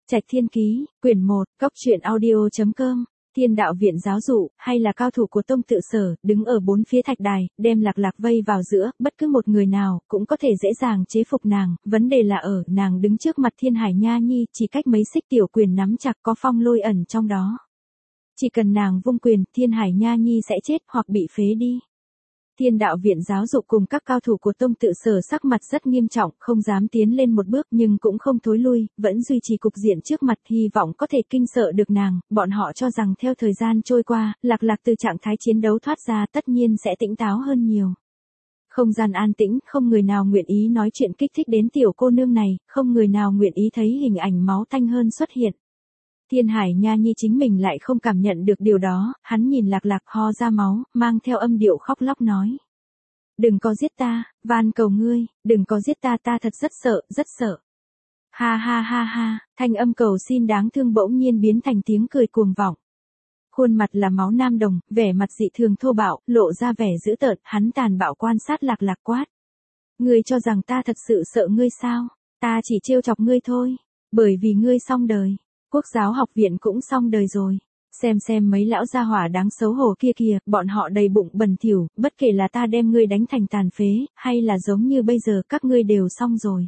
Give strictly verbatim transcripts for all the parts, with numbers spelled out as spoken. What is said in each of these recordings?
Trạch Thiên Ký, quyển một, cốc truyện audio chấm com. Thiên đạo viện giáo dụ, hay là cao thủ của Tông Tự Sở, đứng ở bốn phía thạch đài, đem Lạc Lạc vây vào giữa, bất cứ một người nào, cũng có thể dễ dàng chế phục nàng, vấn đề là ở, nàng đứng trước mặt Thiên Hải Nha Nhi, chỉ cách mấy xích tiểu quyền nắm chặt có phong lôi ẩn trong đó. Chỉ cần nàng vung quyền, Thiên Hải Nha Nhi sẽ chết hoặc bị phế đi. Thiên đạo viện giáo dục cùng các cao thủ của Tông Tự Sở sắc mặt rất nghiêm trọng, không dám tiến lên một bước nhưng cũng không thối lui, vẫn duy trì cục diện trước mặt, hy vọng có thể kinh sợ được nàng. Bọn họ cho rằng theo thời gian trôi qua, Lạc Lạc từ trạng thái chiến đấu thoát ra tất nhiên sẽ tỉnh táo hơn nhiều. Không gian an tĩnh, không người nào nguyện ý nói chuyện kích thích đến tiểu cô nương này, không người nào nguyện ý thấy hình ảnh máu tanh hơn xuất hiện. Thiên Hải Nha Nhi chính mình lại không cảm nhận được điều đó, hắn nhìn Lạc Lạc ho ra máu, mang theo âm điệu khóc lóc nói. Đừng có giết ta, van cầu ngươi, đừng có giết ta, ta thật rất sợ, rất sợ. Ha ha ha ha, thanh âm cầu xin đáng thương bỗng nhiên biến thành tiếng cười cuồng vọng. Khuôn mặt là máu nam đồng, vẻ mặt dị thường thô bạo, lộ ra vẻ dữ tợn, hắn tàn bạo quan sát Lạc Lạc quát. Ngươi cho rằng ta thật sự sợ ngươi sao? Ta chỉ trêu chọc ngươi thôi, bởi vì ngươi xong đời. Quốc giáo học viện cũng xong đời rồi. Xem xem mấy lão gia hỏa đáng xấu hổ kia kìa, bọn họ đầy bụng bẩn thỉu, bất kể là ta đem ngươi đánh thành tàn phế, hay là giống như bây giờ các ngươi đều xong rồi.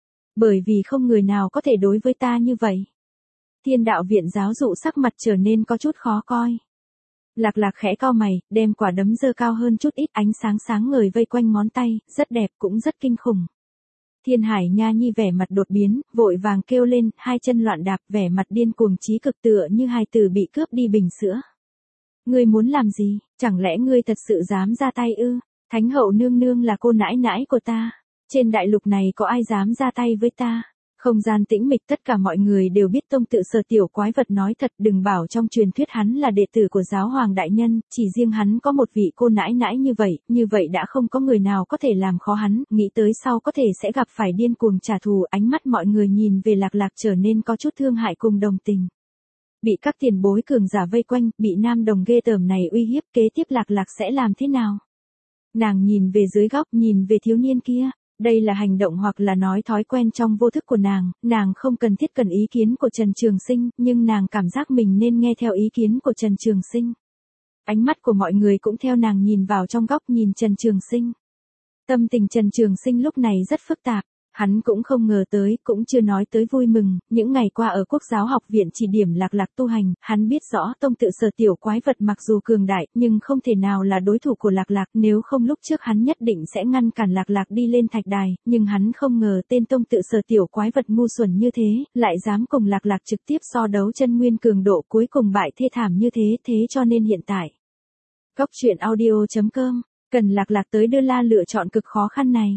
Bởi vì không người nào có thể đối với ta như vậy. Thiên đạo viện giáo dụ sắc mặt trở nên có chút khó coi. Lạc Lạc khẽ cau mày, đem quả đấm giơ cao hơn chút ít, ánh sáng sáng ngời vây quanh ngón tay, rất đẹp cũng rất kinh khủng. Thiên Hải Nha Nhi vẻ mặt đột biến, vội vàng kêu lên, hai chân loạn đạp, vẻ mặt điên cuồng chí cực tựa như hài tử bị cướp đi bình sữa. Ngươi muốn làm gì, chẳng lẽ ngươi thật sự dám ra tay ư? Thánh hậu nương nương là cô nãi nãi của ta, trên đại lục này có ai dám ra tay với ta? Không gian tĩnh mịch, tất cả mọi người đều biết Tông Tự Sở tiểu quái vật nói thật, đừng bảo trong truyền thuyết hắn là đệ tử của giáo hoàng đại nhân, chỉ riêng hắn có một vị cô nãi nãi như vậy, như vậy đã không có người nào có thể làm khó hắn, nghĩ tới sau có thể sẽ gặp phải điên cuồng trả thù. Ánh mắt mọi người nhìn về Lạc Lạc trở nên có chút thương hại cùng đồng tình. Bị các tiền bối cường giả vây quanh, bị nam đồng ghê tởm này uy hiếp, kế tiếp Lạc Lạc sẽ làm thế nào? Nàng nhìn về dưới góc, nhìn về thiếu niên kia. Đây là hành động hoặc là nói thói quen trong vô thức của nàng, nàng không cần thiết cần ý kiến của Trần Trường Sinh, nhưng nàng cảm giác mình nên nghe theo ý kiến của Trần Trường Sinh. Ánh mắt của mọi người cũng theo nàng nhìn vào trong góc nhìn Trần Trường Sinh. Tâm tình Trần Trường Sinh lúc này rất phức tạp, hắn cũng không ngờ tới, cũng chưa nói tới vui mừng, những ngày qua ở Quốc giáo học viện chỉ điểm Lạc Lạc tu hành, hắn biết rõ Tông Tự Sở tiểu quái vật mặc dù cường đại, nhưng không thể nào là đối thủ của Lạc Lạc, nếu không lúc trước hắn nhất định sẽ ngăn cản Lạc Lạc đi lên thạch đài, nhưng hắn không ngờ tên Tông Tự Sở tiểu quái vật ngu xuẩn như thế, lại dám cùng Lạc Lạc trực tiếp so đấu chân nguyên cường độ, cuối cùng bại thê thảm như thế, thế cho nên hiện tại. Cốc truyện audio chấm com, cần Lạc Lạc tới đưa la lựa chọn cực khó khăn này.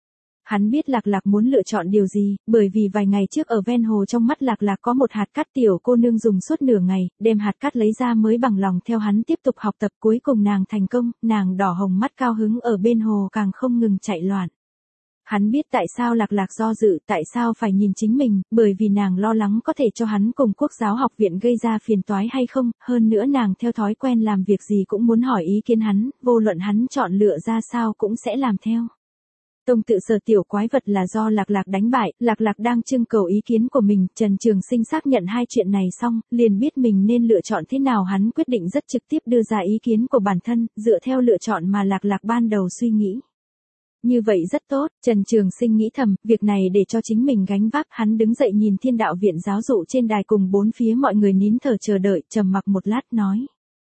Hắn biết Lạc Lạc muốn lựa chọn điều gì, bởi vì vài ngày trước ở ven hồ trong mắt Lạc Lạc có một hạt cát, tiểu cô nương dùng suốt nửa ngày, đem hạt cát lấy ra mới bằng lòng theo hắn tiếp tục học tập, cuối cùng nàng thành công, nàng đỏ hồng mắt cao hứng ở bên hồ càng không ngừng chạy loạn. Hắn biết tại sao Lạc Lạc do dự, tại sao phải nhìn chính mình, bởi vì nàng lo lắng có thể cho hắn cùng Quốc giáo học viện gây ra phiền toái hay không, hơn nữa nàng theo thói quen làm việc gì cũng muốn hỏi ý kiến hắn, vô luận hắn chọn lựa ra sao cũng sẽ làm theo. Tông Tự Sở tiểu quái vật là do Lạc Lạc đánh bại, Lạc Lạc đang trưng cầu ý kiến của mình, Trần Trường Sinh xác nhận hai chuyện này xong, liền biết mình nên lựa chọn thế nào, hắn quyết định rất trực tiếp đưa ra ý kiến của bản thân, dựa theo lựa chọn mà Lạc Lạc ban đầu suy nghĩ. Như vậy rất tốt, Trần Trường Sinh nghĩ thầm, việc này để cho chính mình gánh vác, hắn đứng dậy nhìn Thiên đạo viện giáo dụ trên đài cùng bốn phía mọi người nín thở chờ đợi, trầm mặc một lát nói.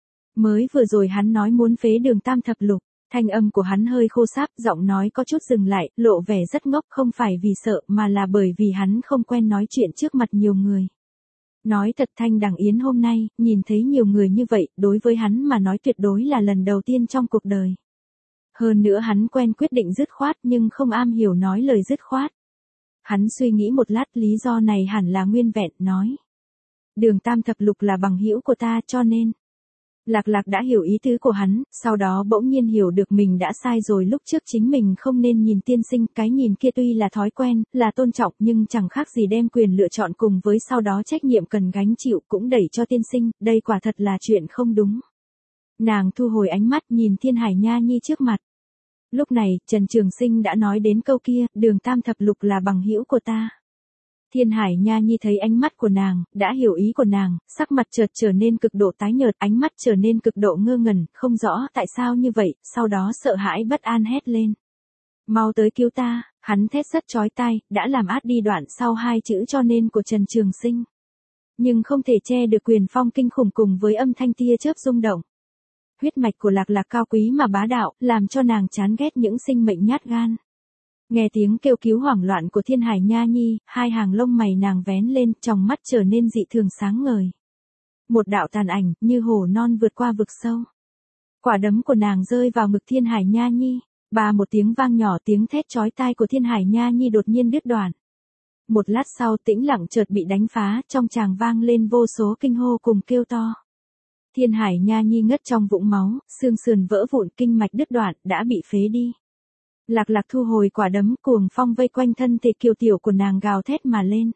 Mới vừa rồi hắn nói muốn phế Đường Tam Thập Lục. Thanh âm của hắn hơi khô sáp, giọng nói có chút dừng lại, lộ vẻ rất ngốc, không phải vì sợ mà là bởi vì hắn không quen nói chuyện trước mặt nhiều người. Nói thật, Thanh Đằng Yến hôm nay, nhìn thấy nhiều người như vậy, đối với hắn mà nói tuyệt đối là lần đầu tiên trong cuộc đời. Hơn nữa hắn quen quyết định dứt khoát nhưng không am hiểu nói lời dứt khoát. Hắn suy nghĩ một lát, lý do này hẳn là nguyên vẹn, nói. Đường Tam Thập Lục là bằng hữu của ta cho nên. Lạc Lạc đã hiểu ý tứ của hắn, sau đó bỗng nhiên hiểu được mình đã sai rồi, lúc trước chính mình không nên nhìn tiên sinh, cái nhìn kia tuy là thói quen, là tôn trọng nhưng chẳng khác gì đem quyền lựa chọn cùng với sau đó trách nhiệm cần gánh chịu cũng đẩy cho tiên sinh, đây quả thật là chuyện không đúng. Nàng thu hồi ánh mắt nhìn Thiên Hải Nha Nhi trước mặt. Lúc này, Trần Trường Sinh đã nói đến câu kia, Đường Tam Thập Lục là bằng hữu của ta. Thiên Hải Nha Nhi thấy ánh mắt của nàng, đã hiểu ý của nàng, sắc mặt chợt trở nên cực độ tái nhợt, ánh mắt trở nên cực độ ngơ ngẩn, không rõ tại sao như vậy, sau đó sợ hãi bất an hét lên. Mau tới cứu ta, hắn thét rất chói tai, đã làm át đi đoạn sau hai chữ cho nên của Trần Trường Sinh. Nhưng không thể che được quyền phong kinh khủng cùng với âm thanh tia chớp rung động. Huyết mạch của Lạc Lạc cao quý mà bá đạo, làm cho nàng chán ghét những sinh mệnh nhát gan. Nghe tiếng kêu cứu hoảng loạn của Thiên Hải Nha Nhi, hai hàng lông mày nàng vén lên, tròng mắt trở nên dị thường sáng ngời. Một đạo tàn ảnh, như hổ non vượt qua vực sâu. Quả đấm của nàng rơi vào ngực Thiên Hải Nha Nhi, ba một tiếng vang nhỏ, tiếng thét chói tai của Thiên Hải Nha Nhi đột nhiên đứt đoạn. Một lát sau tĩnh lặng chợt bị đánh phá, trong tràng vang lên vô số kinh hô cùng kêu to. Thiên Hải Nha Nhi ngất trong vũng máu, xương sườn vỡ vụn, kinh mạch đứt đoạn, đã bị phế đi. Lạc Lạc thu hồi quả đấm, cuồng phong vây quanh thân thể kiều tiểu của nàng gào thét mà lên.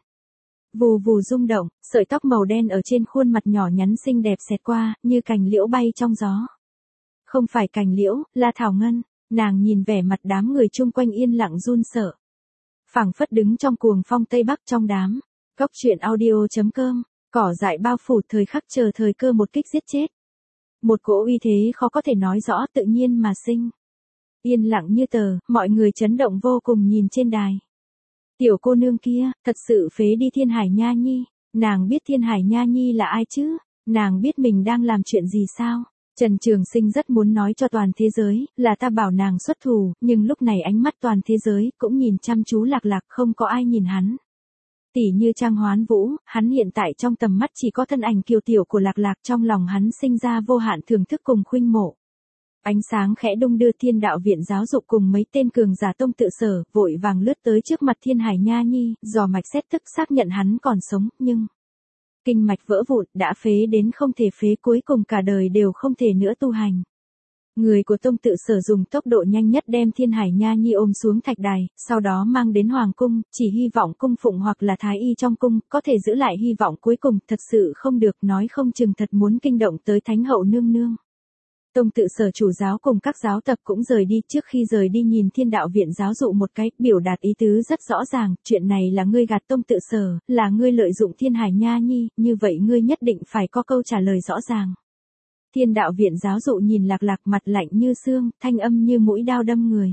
Vù vù rung động, sợi tóc màu đen ở trên khuôn mặt nhỏ nhắn xinh đẹp xẹt qua, như cành liễu bay trong gió. Không phải cành liễu, là thảo ngân, nàng nhìn vẻ mặt đám người chung quanh yên lặng run sợ. Phảng phất đứng trong cuồng phong Tây Bắc trong đám. Cốc truyện audio chấm com, cỏ dại bao phủ, thời khắc chờ thời cơ một kích giết chết. Một cỗ uy thế khó có thể nói rõ, tự nhiên mà sinh. Yên lặng như tờ, mọi người chấn động vô cùng nhìn trên đài. Tiểu cô nương kia, thật sự phế đi Thiên Hải Nha Nhi, nàng biết Thiên Hải Nha Nhi là ai chứ, nàng biết mình đang làm chuyện gì sao? Trần Trường Sinh rất muốn nói cho toàn thế giới, là ta bảo nàng xuất thủ, nhưng lúc này ánh mắt toàn thế giới cũng nhìn chăm chú Lạc Lạc, không có ai nhìn hắn. Tỉ như Trang Hoán Vũ, hắn hiện tại trong tầm mắt chỉ có thân ảnh kiều tiểu của Lạc Lạc, trong lòng hắn sinh ra vô hạn thưởng thức cùng khuynh mộ. Ánh sáng khẽ đung đưa, Thiên Đạo Viện Giáo Dục cùng mấy tên cường giả Tông Tự Sở, vội vàng lướt tới trước mặt Thiên Hải Nha Nhi, dò mạch xét thức xác nhận hắn còn sống, nhưng kinh mạch vỡ vụn, đã phế đến không thể phế, cuối cùng cả đời đều không thể nữa tu hành. Người của Tông Tự Sở dùng tốc độ nhanh nhất đem Thiên Hải Nha Nhi ôm xuống thạch đài, sau đó mang đến Hoàng Cung, chỉ hy vọng cung phụng hoặc là Thái Y trong cung, có thể giữ lại hy vọng cuối cùng, thật sự không được, nói không chừng thật muốn kinh động tới Thánh Hậu nương nương. Tông Tự Sở chủ giáo cùng các giáo tập cũng rời đi, trước khi rời đi nhìn Thiên Đạo Viện Giáo Dụ một cái, biểu đạt ý tứ rất rõ ràng, chuyện này là ngươi gạt Tông Tự Sở, là ngươi lợi dụng Thiên Hải Nha Nhi, như vậy ngươi nhất định phải có câu trả lời rõ ràng. Thiên Đạo Viện Giáo Dụ nhìn Lạc Lạc, mặt lạnh như xương, thanh âm như mũi đao đâm người.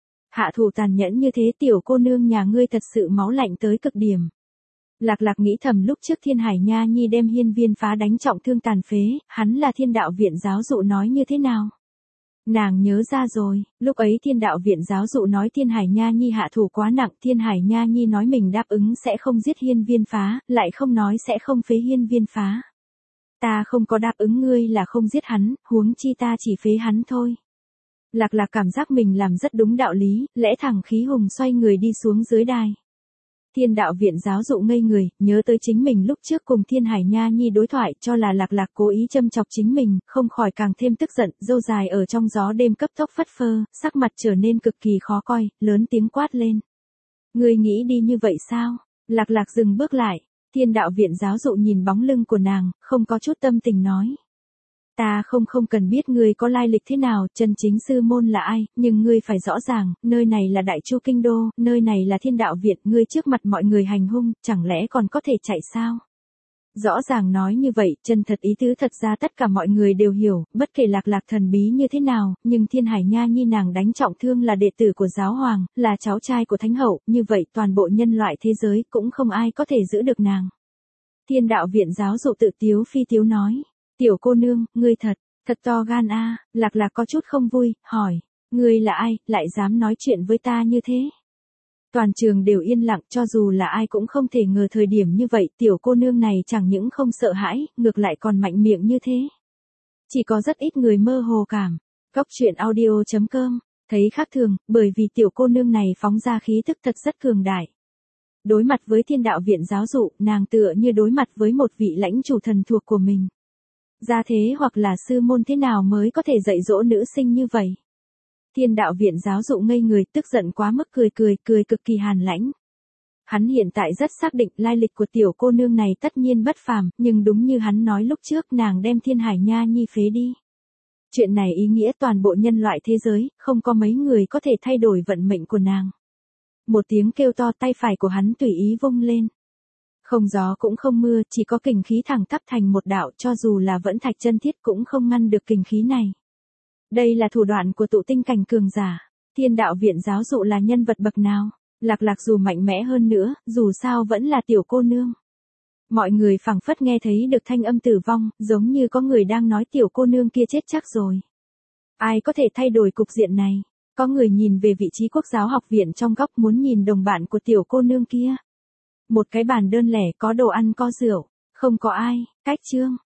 Hạ thủ tàn nhẫn như thế, tiểu cô nương nhà ngươi thật sự máu lạnh tới cực điểm. Lạc Lạc nghĩ thầm, lúc trước Thiên Hải Nha Nhi đem Hiên Viên Phá đánh trọng thương tàn phế, hắn là Thiên Đạo Viện Giáo Dụ nói như thế nào? Nàng nhớ ra rồi, lúc ấy Thiên Đạo Viện Giáo Dụ nói Thiên Hải Nha Nhi hạ thủ quá nặng, Thiên Hải Nha Nhi nói mình đáp ứng sẽ không giết Hiên Viên Phá, lại không nói sẽ không phế Hiên Viên Phá. Ta không có đáp ứng ngươi là không giết hắn, huống chi ta chỉ phế hắn thôi. Lạc Lạc cảm giác mình làm rất đúng đạo lý, lẽ thẳng khí hùng xoay người đi xuống dưới đài. Thiên Đạo Viện Giáo Dụ ngây người, nhớ tới chính mình lúc trước cùng Thiên Hải Nha Nhi đối thoại, cho là Lạc Lạc cố ý châm chọc chính mình, không khỏi càng thêm tức giận, râu dài ở trong gió đêm cấp tốc phất phơ, sắc mặt trở nên cực kỳ khó coi, lớn tiếng quát lên. Ngươi nghĩ đi như vậy sao? Lạc Lạc dừng bước lại, Thiên Đạo Viện Giáo Dụ nhìn bóng lưng của nàng, không có chút tâm tình nói. Ta không không cần biết ngươi có lai lịch thế nào, chân chính sư môn là ai, nhưng ngươi phải rõ ràng, nơi này là Đại Chu Kinh Đô, nơi này là Thiên Đạo Viện, ngươi trước mặt mọi người hành hung, chẳng lẽ còn có thể chạy sao? Rõ ràng nói như vậy, chân thật ý tứ thật ra tất cả mọi người đều hiểu, bất kể Lạc Lạc thần bí như thế nào, nhưng Thiên Hải Nha Nhi nàng đánh trọng thương là đệ tử của giáo hoàng, là cháu trai của Thánh Hậu, như vậy toàn bộ nhân loại thế giới cũng không ai có thể giữ được nàng. Thiên Đạo Viện Giáo Dụ tự tiếu phi tiếu nói. Tiểu cô nương, ngươi thật, thật to gan a. Lạc Lạc có chút không vui, hỏi, ngươi là ai, lại dám nói chuyện với ta như thế? Toàn trường đều yên lặng, cho dù là ai cũng không thể ngờ thời điểm như vậy, tiểu cô nương này chẳng những không sợ hãi, ngược lại còn mạnh miệng như thế. Chỉ có rất ít người mơ hồ cảm. Cốc truyện audio chấm com, thấy khác thường, bởi vì tiểu cô nương này phóng ra khí thức thật rất cường đại. Đối mặt với Thiên Đạo Viện Giáo Dụ, nàng tựa như đối mặt với một vị lãnh chủ thần thuộc của mình. Gia thế hoặc là sư môn thế nào mới có thể dạy dỗ nữ sinh như vậy? Thiên Đạo Viện Giáo Dụ ngây người, tức giận quá mức, cười cười, cười cực kỳ hàn lãnh. Hắn hiện tại rất xác định lai lịch của tiểu cô nương này tất nhiên bất phàm, nhưng đúng như hắn nói lúc trước, nàng đem Thiên Hải Nha Nhi phế đi. Chuyện này ý nghĩa toàn bộ nhân loại thế giới, không có mấy người có thể thay đổi vận mệnh của nàng. Một tiếng kêu to, tay phải của hắn tùy ý vung lên. Không gió cũng không mưa, chỉ có kình khí thẳng tắp thành một đạo, cho dù là vẫn thạch chân thiết cũng không ngăn được kình khí này. Đây là thủ đoạn của tụ tinh cảnh cường giả. Thiên đạo viện giáo dụ là nhân vật bậc nào? Lạc Lạc dù mạnh mẽ hơn nữa, dù sao vẫn là tiểu cô nương. Mọi người phảng phất nghe thấy được thanh âm tử vong, giống như có người đang nói tiểu cô nương kia chết chắc rồi. Ai có thể thay đổi cục diện này? Có người nhìn về vị trí quốc giáo học viện trong góc muốn nhìn đồng bạn của tiểu cô nương kia. Một cái bàn đơn lẻ có đồ ăn có rượu, không có ai, cách chương.